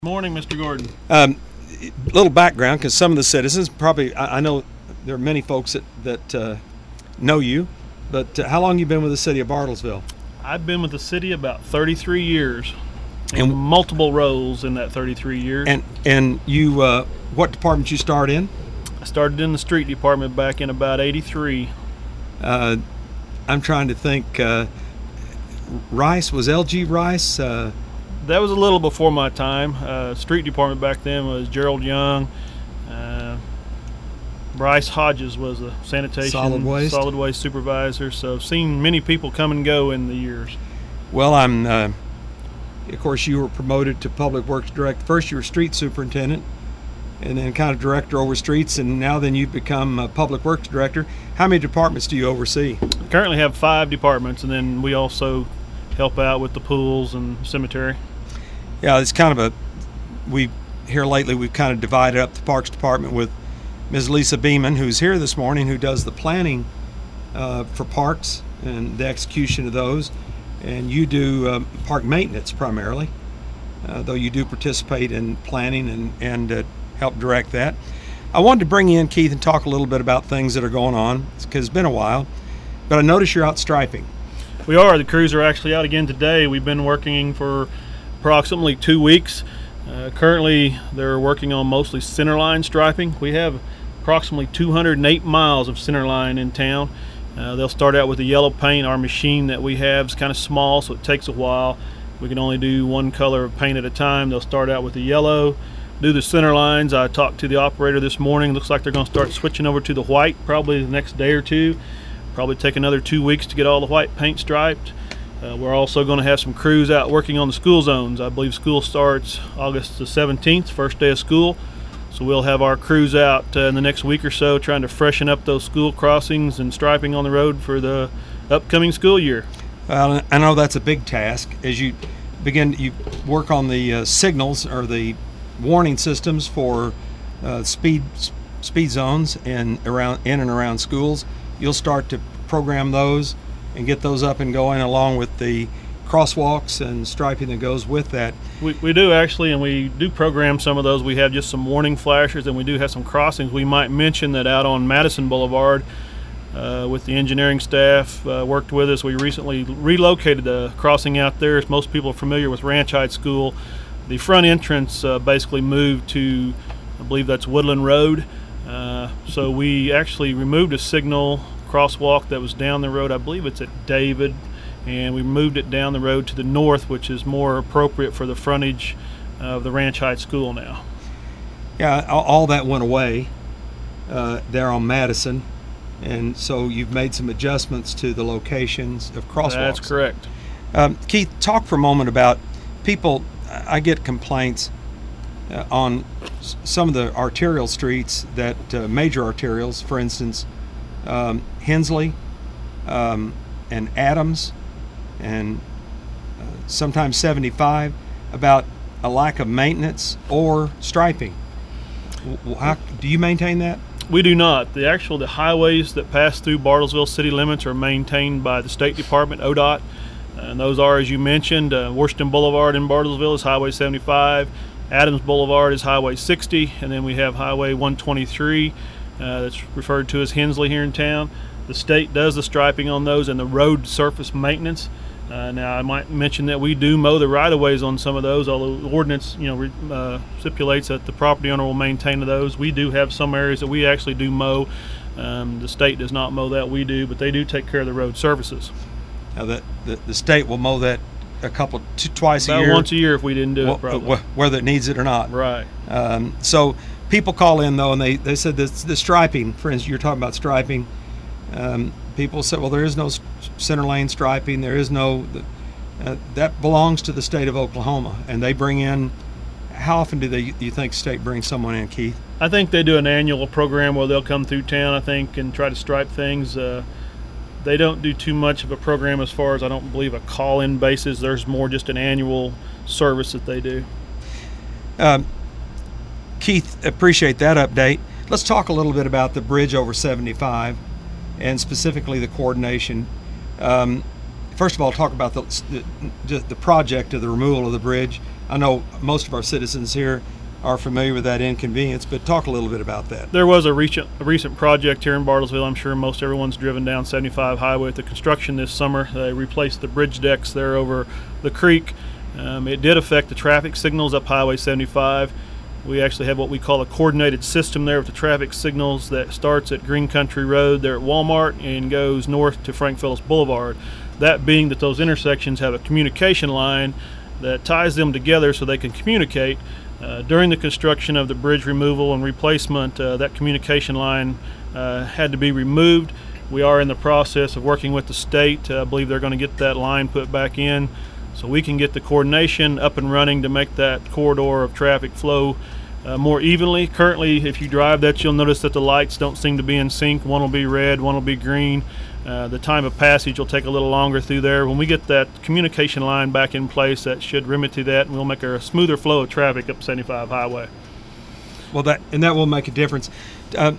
Morning, Mr. Gordon. Little background, because some of the citizens probably, I know there are many folks that know you, but how long you been with the city of Bartlesville? I've been with the city about 33 years, in multiple roles in that 33 years. And you, what department you start in? I started in the street department back in about 83. I'm trying to think. Rice, was LG Rice? That was a little before my time. Street department back then was Gerald Young. Bryce Hodges was the sanitation solid waste supervisor. So I've seen many people come and go in the years. Well, of course, you were promoted to public works director. First you were street superintendent, and then kind of director over streets, and now then you've become public works director. How many departments do you oversee? I currently have 5 departments, and then we also help out with the pools and cemetery. Yeah, it's kind of we've kind of divided up the Parks Department with Ms. Lisa Beeman, who's here this morning, who does the planning for parks and the execution of those. And you do park maintenance primarily, though you do participate in planning and help direct that. I wanted to bring you in, Keith, and talk a little bit about things that are going on, because it's been a while. But I notice you're out striping. We are. The crews are actually out again today. We've been working for approximately 2 weeks. Currently, they're working on mostly centerline striping. We have approximately 208 miles of centerline in town. They'll start out with the yellow paint. Our machine that we have is kind of small, so it takes a while. We can only do one color of paint at a time. They'll start out with the yellow, do the center lines. I talked to the operator this morning. Looks like they're going to start switching over to the white probably the next day or two. Probably take another 2 weeks to get all the white paint striped. We're also going to have some crews out working on the school zones. I believe school starts August the 17th, first day of school. So we'll have our crews out in the next week or so trying to freshen up those school crossings and striping on the road for the upcoming school year. Well, I know that's a big task. As you work on the signals or the warning systems for speed zones in and around schools. You'll start to program those and get those up and going, along with the crosswalks and striping that goes with that. We do actually, and we do program some of those. We have just some warning flashers, and we do have some crossings. We might mention that out on Madison Boulevard, with the engineering staff worked with us. We recently relocated the crossing out there. As most people are familiar with Ranch Heights School, the front entrance basically moved to, I believe that's Woodland Road. So we actually removed a signal crosswalk that was down the road. I believe it's at David, and we moved it down the road to the north, which is more appropriate for the frontage of the Ranch Heights School now. Yeah, all that went away there on Madison, and so you've made some adjustments to the locations of crosswalks. That's correct. Keith, talk for a moment about people. I get complaints on some of the arterial streets, that major arterials, for instance, Hensley and Adams, and sometimes 75, about a lack of maintenance or striping. How do you maintain that? We do not. The highways that pass through Bartlesville city limits are maintained by the State Department, ODOT, and those are, as you mentioned, Washington Boulevard in Bartlesville is Highway 75, Adams Boulevard is Highway 60, and then we have Highway 123 that's referred to as Hensley here in town. The state does the striping on those and the road surface maintenance. Now, I might mention that we do mow the right-of-ways on some of those, although the ordinance stipulates that the property owner will maintain those. We do have some areas that we actually do mow. The state does not mow that, we do, but they do take care of the road surfaces. Now, the state will mow that twice a year? About once a year if we didn't do it, probably. Whether it needs it or not. Right. So people call in, though, and they said the striping, for instance, you're talking about striping. People say, well, there is no center lane striping. There is no, that belongs to the state of Oklahoma, and they bring in, how often do you think state brings someone in, Keith? I think they do an annual program where they'll come through town, I think, and try to stripe things. They don't do too much of a program as far as, I don't believe, a call-in basis. There's more just an annual service that they do. Keith, appreciate that update. Let's talk a little bit about the bridge over 75 and specifically the coordination. First of all, talk about the project of the removal of the bridge. I know most of our citizens here are familiar with that inconvenience, but talk a little bit about that. There was a recent project here in Bartlesville. I'm sure most everyone's driven down 75 highway with the construction this summer. They replaced the bridge decks there over the creek. It did affect the traffic signals up Highway 75. We actually have what we call a coordinated system there with the traffic signals that starts at Green Country Road there at Walmart and goes north to Frank Phillips Boulevard. That being that those intersections have a communication line that ties them together so they can communicate. During the construction of the bridge removal and replacement, that communication line had to be removed. We are in the process of working with the state. I believe they're going to get that line put back in so we can get the coordination up and running to make that corridor of traffic flow more evenly. Currently, if you drive that, you'll notice that the lights don't seem to be in sync. One will be red, one will be green. The time of passage will take a little longer through there. When we get that communication line back in place, that should remedy that, and we'll make a smoother flow of traffic up 75 Highway. Well, that will make a difference. The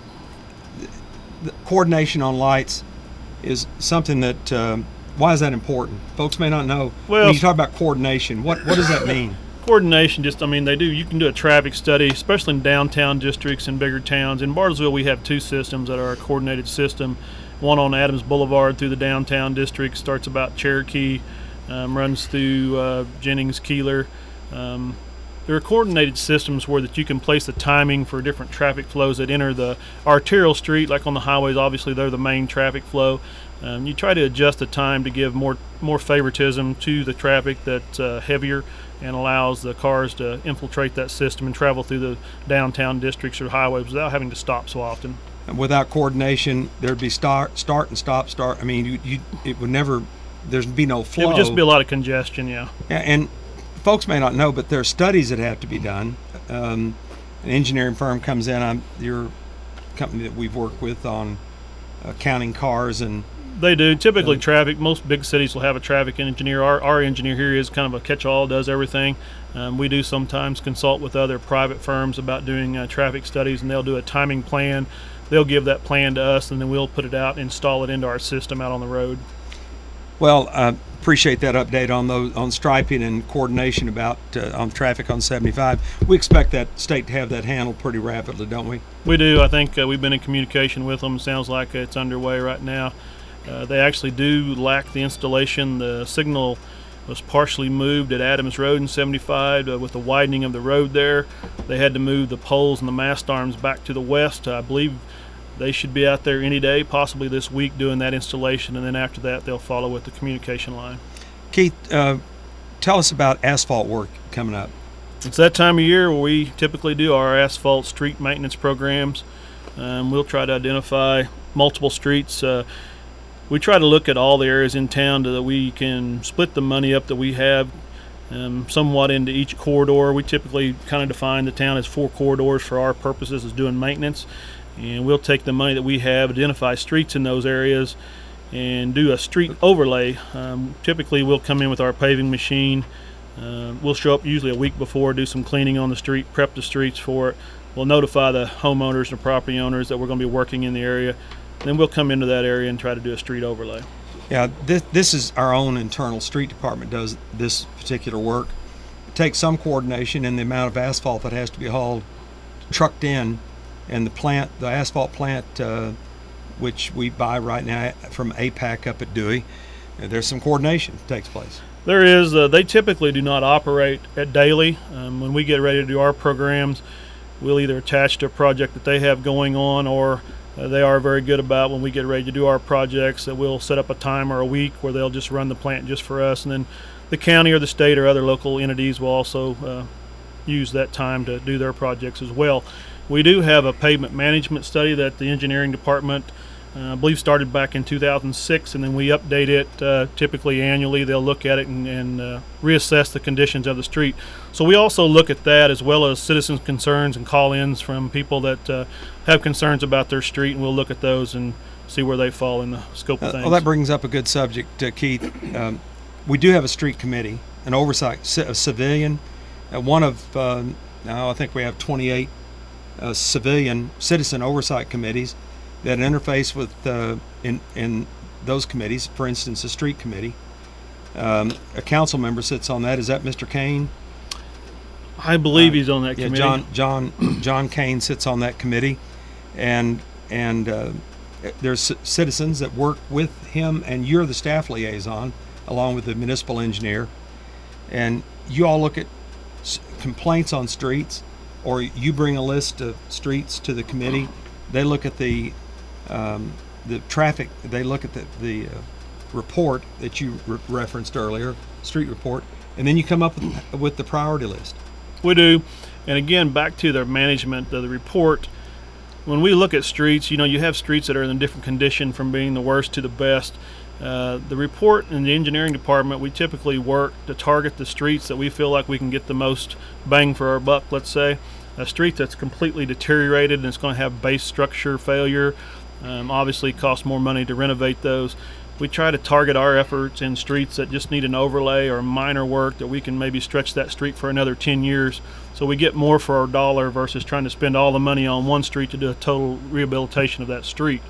coordination on lights is something that. Why is that important? Folks may not know. Well, when you talk about coordination, what does that mean? Coordination, you can do a traffic study, especially in downtown districts and bigger towns. In Bartlesville, we have two systems that are a coordinated system. One on Adams Boulevard through the downtown district, starts about Cherokee, runs through Jennings, Keeler. There are coordinated systems where that you can place the timing for different traffic flows that enter the arterial street, like on the highways. Obviously, they're the main traffic flow. You try to adjust the time to give more favoritism to the traffic that's heavier and allows the cars to infiltrate that system and travel through the downtown districts or highways without having to stop so often. And without coordination, there'd be start and stop. I mean, it would never. There'd be no flow. It would just be a lot of congestion, yeah. And folks may not know, but there are studies that have to be done. An engineering firm comes in. Your company that we've worked with on counting cars and. They do. Typically, traffic, most big cities will have a traffic engineer. Our engineer here is kind of a catch-all, does everything. We do sometimes consult with other private firms about doing traffic studies, and they'll do a timing plan. They'll give that plan to us, and then we'll put it out and install it into our system out on the road. Well, appreciate that update on striping and coordination about on traffic on 75. We expect that state to have that handled pretty rapidly, don't we? We do. I think we've been in communication with them. Sounds like it's underway right now. They actually do lack the installation. The signal was partially moved at Adams Road in 75 with the widening of the road there. They had to move the poles and the mast arms back to the west. I believe they should be out there any day, possibly this week, doing that installation, and then after that they'll follow with the communication line. Keith, tell us about asphalt work coming up. It's that time of year where we typically do our asphalt street maintenance programs. We'll try to identify multiple streets. We try to look at all the areas in town so that we can split the money up that we have somewhat into each corridor. We typically kind of define the town as 4 corridors for our purposes as doing maintenance. And we'll take the money that we have, identify streets in those areas, and do a street overlay. Typically, we'll come in with our paving machine. We'll show up usually a week before, do some cleaning on the street, prep the streets for it. We'll notify the homeowners and property owners that we're going to be working in the area. Then we'll come into that area and try to do a street overlay. Yeah, this is our own internal street department does this particular work. It takes some coordination in the amount of asphalt that has to be hauled, trucked in, and the asphalt plant, which we buy right now from APAC up at Dewey, there's some coordination that takes place. There is. They typically do not operate at daily. When we get ready to do our programs, we'll either attach to a project that they have going on, or they are very good about when we get ready to do our projects that we'll set up a time or a week where they'll just run the plant just for us, and then the county or the state or other local entities will also use that time to do their projects as well. We do have a pavement management study that the engineering department I believe started back in 2006, and then we update it typically annually. They'll look at it and reassess the conditions of the street. So we also look at that, as well as citizens' concerns and call-ins from people that have concerns about their street, and we'll look at those and see where they fall in the scope of things. Well, that brings up a good subject, Keith. We do have a street committee, an oversight, a civilian. One of, now I think we have 28 citizen oversight committees that interface with in those committees. For instance, the street committee. A council member sits on that. Is that Mr. Kane? I believe he's on that committee. John Kane sits on that committee, and there's citizens that work with him, and you're the staff liaison along with the municipal engineer, and you all look at complaints on streets, or you bring a list of streets to the committee. They look at the traffic. They look at the report that you referenced earlier, street report, and then you come up with the priority list. We do. And again, back to the management of the report, when we look at streets, you have streets that are in a different condition from being the worst to the best. The report in the engineering department, we typically work to target the streets that we feel like we can get the most bang for our buck. Let's say a street that's completely deteriorated and it's going to have base structure failure, obviously costs more money to renovate those. We try to target our efforts in streets that just need an overlay or minor work that we can maybe stretch that street for another 10 years, so we get more for our dollar versus trying to spend all the money on one street to do a total rehabilitation of that street.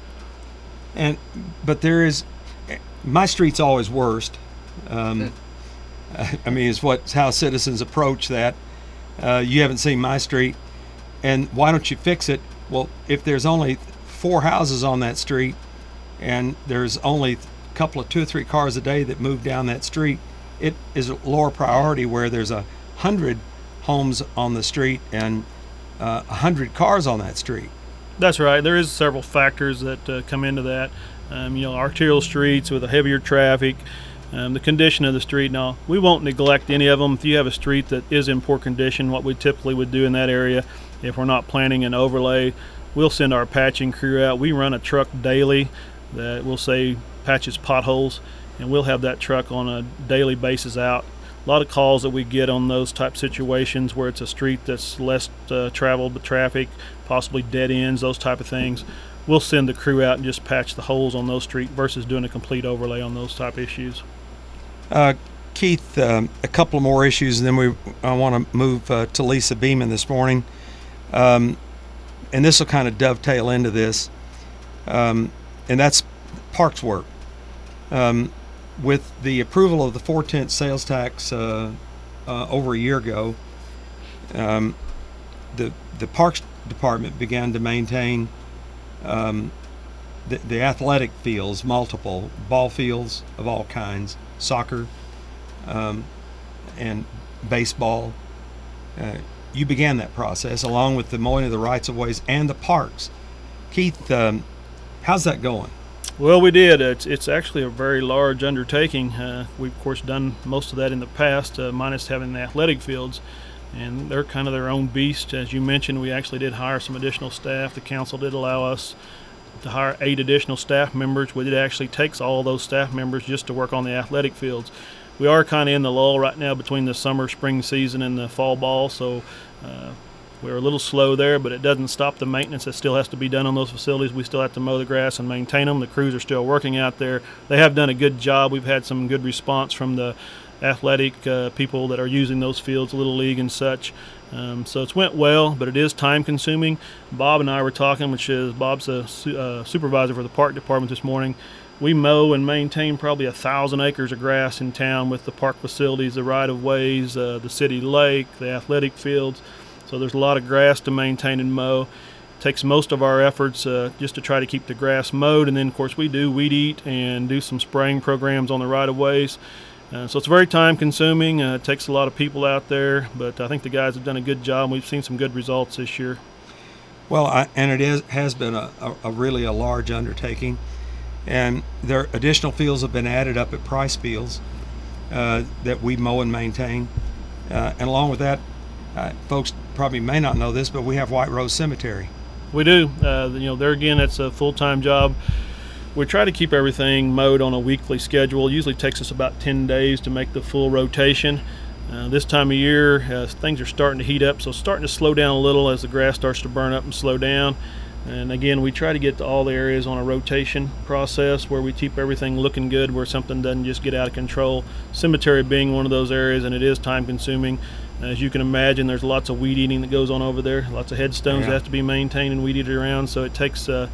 But there is, my street's always worst. I mean, it's how citizens approach that. You haven't seen my street, and why don't you fix it? Well, if there's only 4 houses on that street, and there's only a couple of 2 or 3 cars a day that move down that street, it is a lower priority where there's 100 homes on the street and 100 cars on that street. That's right. There is several factors that come into that. Arterial streets with a heavier traffic, the condition of the street. Now, we won't neglect any of them. If you have a street that is in poor condition, what we typically would do in that area, if we're not planning an overlay, we'll send our patching crew out. We run a truck daily that we'll say patches potholes, and we'll have that truck on a daily basis out. A lot of calls that we get on those type situations where it's a street that's less traveled with traffic, possibly dead ends, those type of things. We'll send the crew out and just patch the holes on those streets versus doing a complete overlay on those type issues. Keith, a couple more issues, and then I want to move to Lisa Beeman this morning. And this will kind of dovetail into this. And that's parks work. With the approval of the 4/10 sales tax over a year ago, the Parks Department began to maintain the athletic fields, multiple ball fields of all kinds, soccer and baseball. You began that process along with the mowing of the rights of ways and the parks. Keith, how's that going? Well, we did. It's actually a very large undertaking. We've, of course, done most of that in the past, minus having the athletic fields, and they're kind of their own beast. As you mentioned, we actually did hire some additional staff. The council did allow us to hire 8 additional staff members, which it actually takes all those staff members just to work on the athletic fields. We are kind of in the lull right now between the summer, spring season and the fall ball, so we're a little slow there, but it doesn't stop the maintenance that still has to be done on those facilities. We still have to mow the grass and maintain them. The crews are still working out there. They have done a good job. We've had some good response from the athletic people that are using those fields, Little League and such. So it's went well, but it is time consuming. Bob and I were talking, which is Bob's a supervisor for the park department this morning. We mow and maintain probably 1,000 acres of grass in town with the park facilities, the right-of-ways, the city lake, the athletic fields. So there's a lot of grass to maintain and mow. It takes most of our efforts just to try to keep the grass mowed, and then of course we do weed eat and do some spraying programs on the right-of-ways. So it's very time consuming. It takes a lot of people out there, but I think the guys have done a good job. We've seen some good results this year. Well, and it has been a really a large undertaking, and there additional fields have been added up at Price Fields that we mow and maintain, and along with that, folks probably may not know this, but we have White Rose Cemetery. We do. There again, it's a full-time job. We try to keep everything mowed on a weekly schedule. It usually takes us about 10 days to make the full rotation. This time of year, things are starting to heat up, so it's starting to slow down a little as the grass starts to burn up and slow down. And again, we try to get to all the areas on a rotation process where we keep everything looking good, where something doesn't just get out of control. Cemetery being one of those areas, and it is time consuming. As you can imagine, there's lots of weed eating that goes on over there, lots of headstones that have to be maintained and weeded around, so it takes us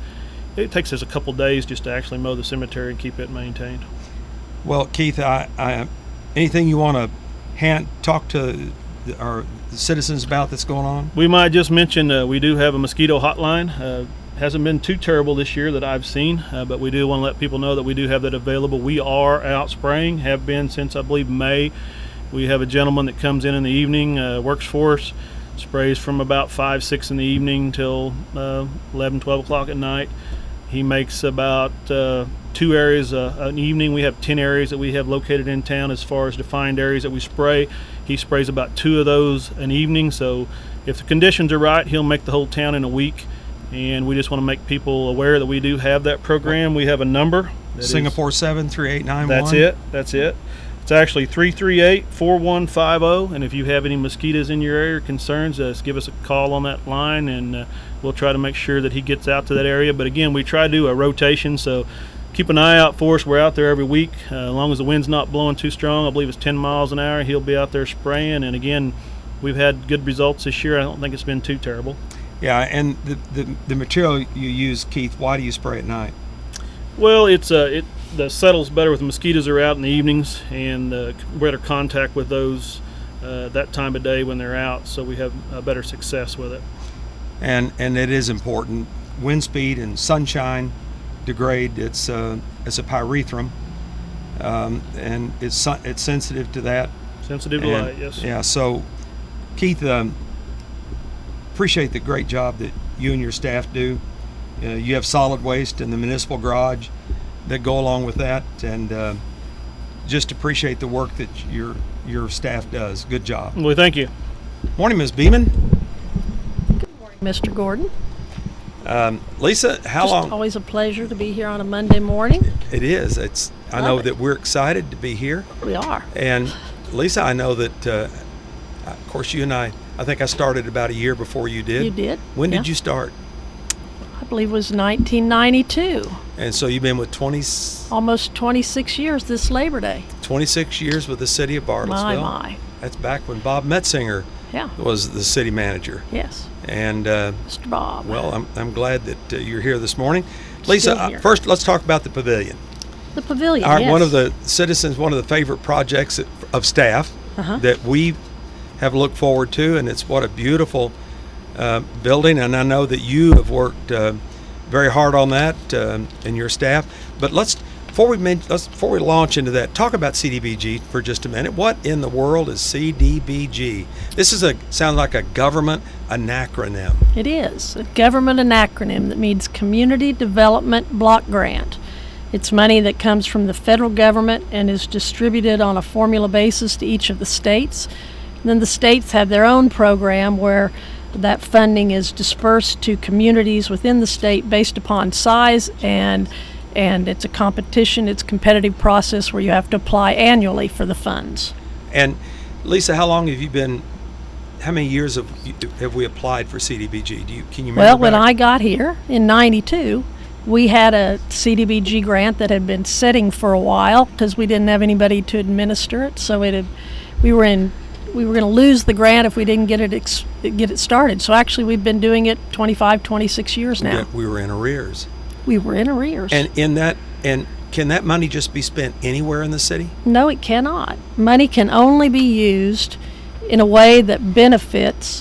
a couple days just to actually mow the cemetery and keep it maintained. Well, Keith, anything you want to talk to our citizens about that's going on? We might just mention we do have a mosquito hotline. Hasn't been too terrible this year that I've seen, but we do want to let people know that we do have that available. We are out spraying, have been since I believe May. We have a gentleman that comes in the evening, works for us, sprays from about 5, 6 in the evening till 11, 12 o'clock at night. He makes about 2 areas an evening. We have 10 areas that we have located in town as far as defined areas that we spray. He sprays about 2 of those an evening, so if the conditions are right, he'll make the whole town in a week. And we just want to make people aware that we do have that program. We have a number. Singapore 73891. That's it. It's actually 338-4150. And if you have any mosquitoes in your area or concerns, just give us a call on that line, and we'll try to make sure that he gets out to that area. But again, we try to do a rotation, so keep an eye out for us. We're out there every week. As long as the wind's not blowing too strong, I believe it's 10 miles an hour, he'll be out there spraying. And again, we've had good results this year. I don't think it's been too terrible. Yeah, and the material you use, Keith, why do you spray at night? Well, the settles better with the mosquitoes are out in the evenings, and better contact with those that time of day when they're out, so we have better success with it. And it is important. Wind speed and sunshine degrade. It's a pyrethrum, and it's sensitive to that. Sensitive to light, yes. Yeah. So, Keith, appreciate the great job that you and your staff do. You have solid waste in the municipal garage that go along with that, and just appreciate the work that your staff does. Good job. Well, thank you. Morning, Ms. Beeman. Good morning, Mr. Gordon. Lisa, how long? It's always a pleasure to be here on a Monday morning. It is. I know that we're excited to be here. We are. And Lisa, I know that, of course, you and I think I started about a year before you did. You did. When did you start? I believe it was 1992. And so you've been with almost 26 years this Labor Day. 26 years with the city of Bartlesville. My. That's back when Bob Metzinger was the city manager. Yes. And Mr. Bob. Well, I'm glad that you're here this morning. Lisa, first let's talk about the pavilion. The pavilion, yes. One of the citizens, one of the favorite projects of staff that we have looked forward to, and it's what a beautiful building, and I know that you have worked very hard on that and your staff. But before we launch into that, talk about CDBG for just a minute. What in the world is CDBG? This sounds like a government acronym. It is a government acronym that means Community Development Block Grant. It's money that comes from the federal government and is distributed on a formula basis to each of the states. And then the states have their own program where that funding is dispersed to communities within the state based upon size, and it's a competitive process where you have to apply annually for the funds. And Lisa, how many years have we applied for CDBG? Can you remember? Well, when I got here in 92, we had a CDBG grant that had been sitting for a while because we didn't have anybody to administer it. So we were going to lose the grant if we didn't get it started. So actually, we've been doing it 25, 26 years now. We were in arrears. We were in arrears. And can that money just be spent anywhere in the city? No, it cannot. Money can only be used in a way that benefits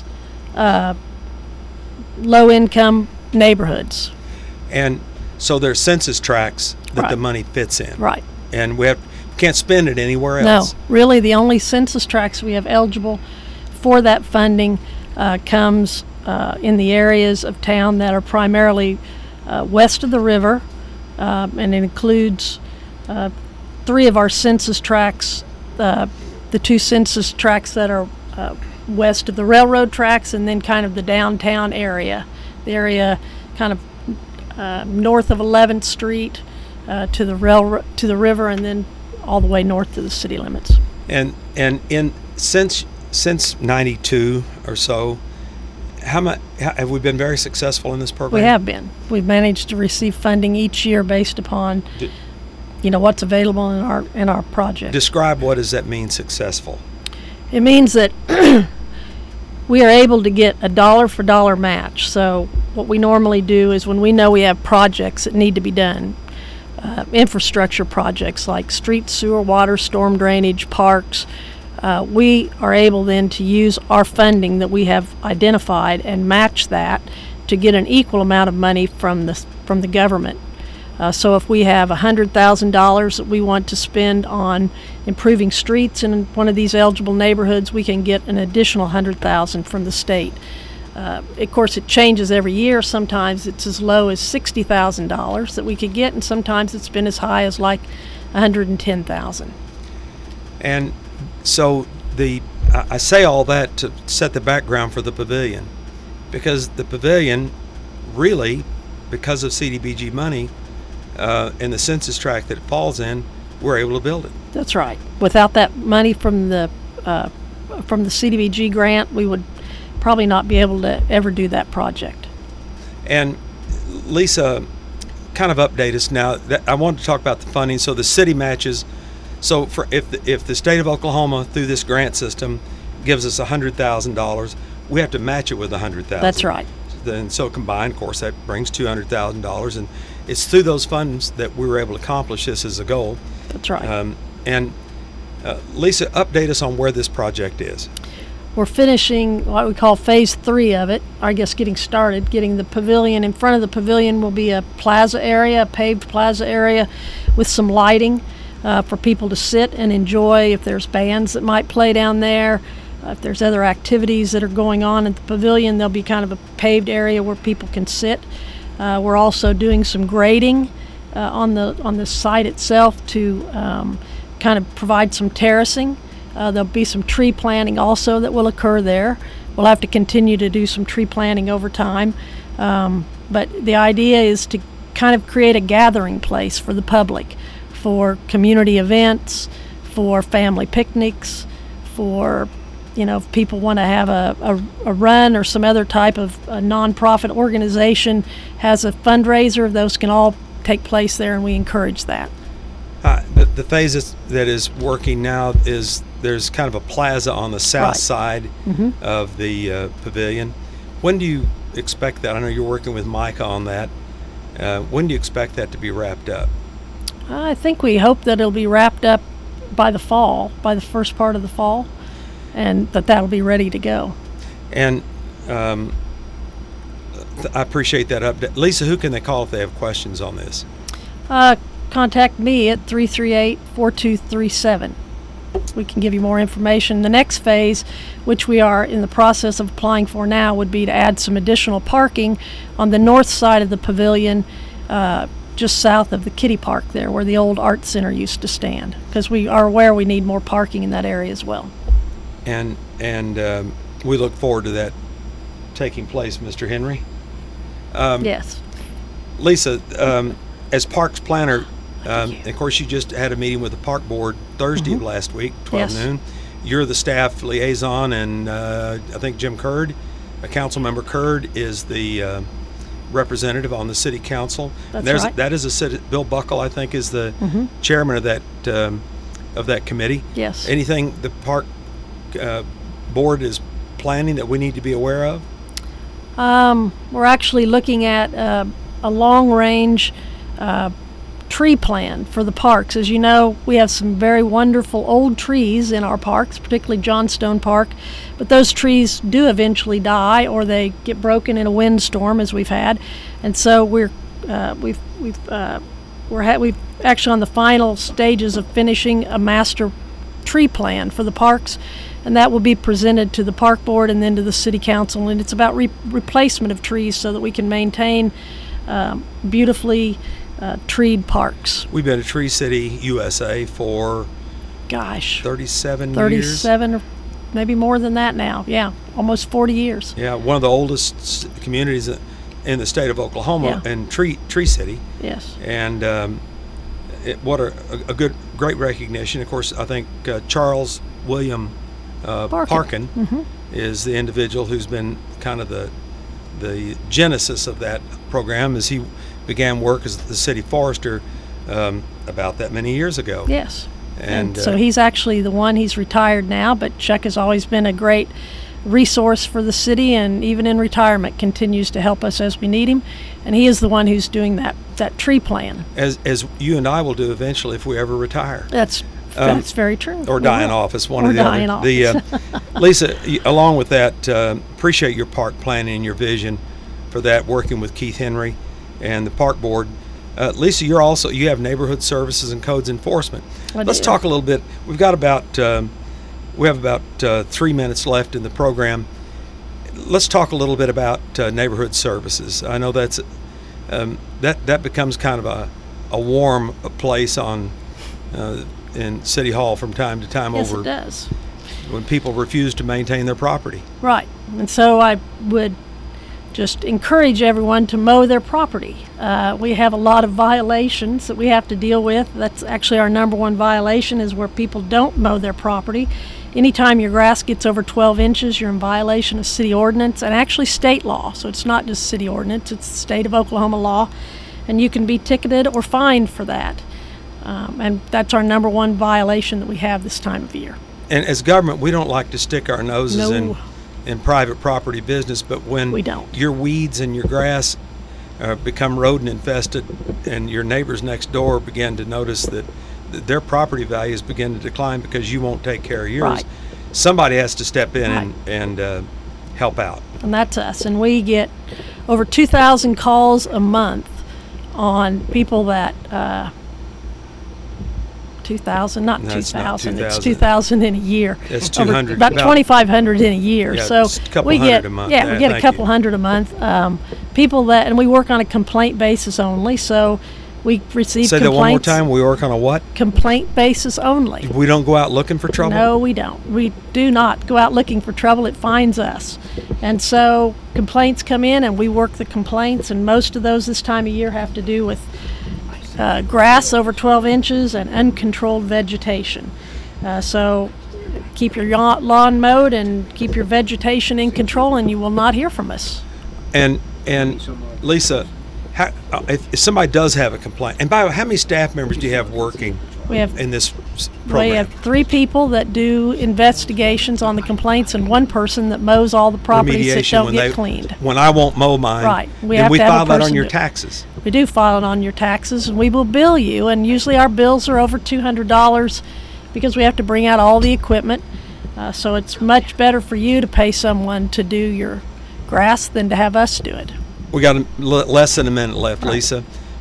low-income neighborhoods. And so there's census tracts that the money fits in. Right. And we can't spend it anywhere else. No, really the only census tracts we have eligible for that funding comes in the areas of town that are primarily west of the river, and it includes 3 of our census tracts, the 2 census tracts that are west of the railroad tracks, and then kind of the downtown area, the area kind of north of 11th Street to the river, and then all the way north to the city limits. And since 92 or so, have we been very successful in this program? We have been. We've managed to receive funding each year based upon what's available in our project. Describe what does that mean, successful? It means that we are able to get a dollar-for-dollar match. So what we normally do is when we know we have projects that need to be done, infrastructure projects like street, sewer, water, storm drainage, parks, we are able then to use our funding that we have identified and match that to get an equal amount of money from the government. So if we have $100,000 that we want to spend on improving streets in one of these eligible neighborhoods, we can get an additional $100,000 from the state. Of course, it changes every year. Sometimes it's as low as $60,000 that we could get, and sometimes it's been as high as like $110,000. And so I say all that to set the background for the pavilion, because the pavilion really, because of CDBG money and the census tract that it falls in, we're able to build it. That's right. Without that money from the CDBG grant, we would probably not be able to ever do that project. And Lisa, kind of update us now. I wanted to talk about the funding. So the city matches. So if the state of Oklahoma through this grant system gives us $100,000, we have to match it with $100,000. That's right. Then so combined, of course, that brings $200,000, and it's through those funds that we were able to accomplish this as a goal. That's right. Lisa, update us on where this project is. We're finishing what we call phase 3 of it. I guess getting started, getting the pavilion. In front of the pavilion will be a plaza area, a paved plaza area with some lighting for people to sit and enjoy. If there's bands that might play down there, if there's other activities that are going on at the pavilion, there'll be kind of a paved area where people can sit. We're also doing some grading on the site itself to kind of provide some terracing. There'll be some tree planting also that will occur there. We'll have to continue to do some tree planting over time. But the idea is to kind of create a gathering place for the public, for community events, for family picnics, for, if people want to have a run or some other type of a nonprofit organization has a fundraiser, those can all take place there, and we encourage that. The phase that is working now is there's kind of a plaza on the south side of the pavilion. When do you expect that? I know you're working with Micah on that. When do you expect that to be wrapped up? I think we hope that it'll be wrapped up by the fall, by the first part of the fall, and that'll be ready to go. And I appreciate that update. Lisa, who can they call if they have questions on this? Contact me at 338-4237. We can give you more information. The next phase, which we are in the process of applying for now, would be to add some additional parking on the north side of the pavilion, just south of the kiddie park there, where the old art center used to stand, because we are aware we need more parking in that area as well. And we look forward to that taking place, Mr. Henry. Yes. Lisa, as Parks Planner, of course, you just had a meeting with the Park Board Thursday of last week, 12 noon. You're the staff liaison, and I think Jim Curd, Councilmember Curd, is the representative on the City Council. That's right. That is a city. Bill Buckle, I think, is the chairman of that committee. Yes. Anything the Park Board is planning that we need to be aware of? We're actually looking at a long-range tree plan for the parks. As you know, we have some very wonderful old trees in our parks, particularly Johnstone Park, but those trees do eventually die, or they get broken in a windstorm, as we've had. And so we're actually on the final stages of finishing a master tree plan for the parks, and that will be presented to the Park Board and then to the City Council. And it's about replacement of trees so that we can maintain beautifully treed parks. We've been a Tree City, USA for 37 years. Or maybe more than that now. Yeah, almost 40 yeat. Yeah, one of the oldest communities in the state of Oklahoma, and Tree City. Yes. And what a great recognition. Of course, I think Charles William Parkin is the individual who's been kind of the genesis of that program, as he began work as the city forester about that many years ago. Yes. And so he's actually the one. He's retired now, but Chuck has always been a great resource for the city, and even in retirement continues to help us as we need him. And he is the one who's doing that tree plan. As you and I will do eventually if we ever retire. That's That's very true. Or dying off. It's one Or or the dying other. Lisa, along with that, appreciate your park planning and your vision for that, working with Keith Henry and the park board. Lisa, you have neighborhood services and codes enforcement. Let's talk a little bit. We have about 3 minutes left in the program. Let's talk a little bit about neighborhood services. I know that's that becomes kind of a warm place in City Hall from time to time. Yes, it does. When people refuse to maintain their property. Right. And so I would just encourage everyone to mow their property. We have a lot of violations that we have to deal with. That's actually our number one violation, is where people don't mow their property. Anytime your grass gets over 12 inches, you're in violation of city ordinance and actually state law. So it's not just city ordinance, it's the state of Oklahoma law. And you can be ticketed or fined for that. And that's our number one violation that we have this time of year. And as government, we don't like to stick our noses in private property business, but when your weeds and your grass become rodent infested and your neighbors next door begin to notice that their property values begin to decline because you won't take care of yours, somebody has to step in and help out. And that's us. And we get over 2,000 calls a month on people that 2,000, not 2,000. It's 2,000 in a year. It's 200. About 2,500 in a year. Yeah, so a couple we hundred get a month. we get a couple hundred a month. People that, and we work on a complaint basis only. So we receive complaints. Say that one more time. We work on a what? Complaint basis only. We don't go out looking for trouble? No, we don't. We do not go out looking for trouble. It finds us. And so complaints come in and we work the complaints, and most of those this time of year have to do with grass over 12 inches and uncontrolled vegetation. So keep your lawn mowed and keep your vegetation in control, and you will not hear from us. And Lisa, if somebody does have a complaint, and by the way, how many staff members do you have working in this program? We have 3 people that do investigations on the complaints and 1 person that mows all the properties that don't get cleaned. When I won't mow mine, we file that on your taxes. We do file it on your taxes, and we will bill you, and usually our bills are over $200 because we have to bring out all the equipment. So it's much better for you to pay someone to do your grass than to have us do it. We got less than a minute left, Lisa.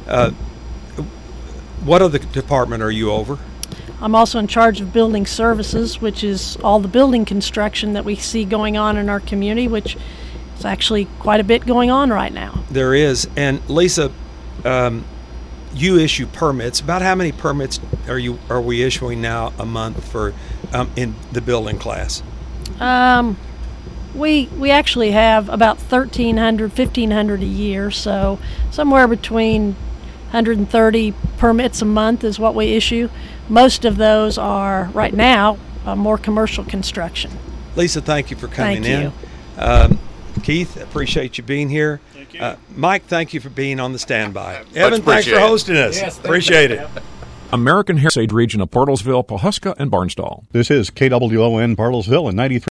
What other department are you over? I'm also in charge of building services, which is all the building construction that we see going on in our community, which is actually quite a bit going on right now. There is. And Lisa, you issue permits. About how many permits are we issuing now a month for in the building class? We actually have about 1,300, 1,500 a year, so somewhere between 130 permits a month is what we issue. Most of those are, right now, more commercial construction. Lisa, thank you for coming in. Keith, appreciate you being here. Thank you. Mike, thank you for being on the standby. Evan, thanks for hosting us. Yes, appreciate it. American Heritage region of Bartlesville, Pawhuska, and Barnsdall. This is KWON Bartlesville and 93.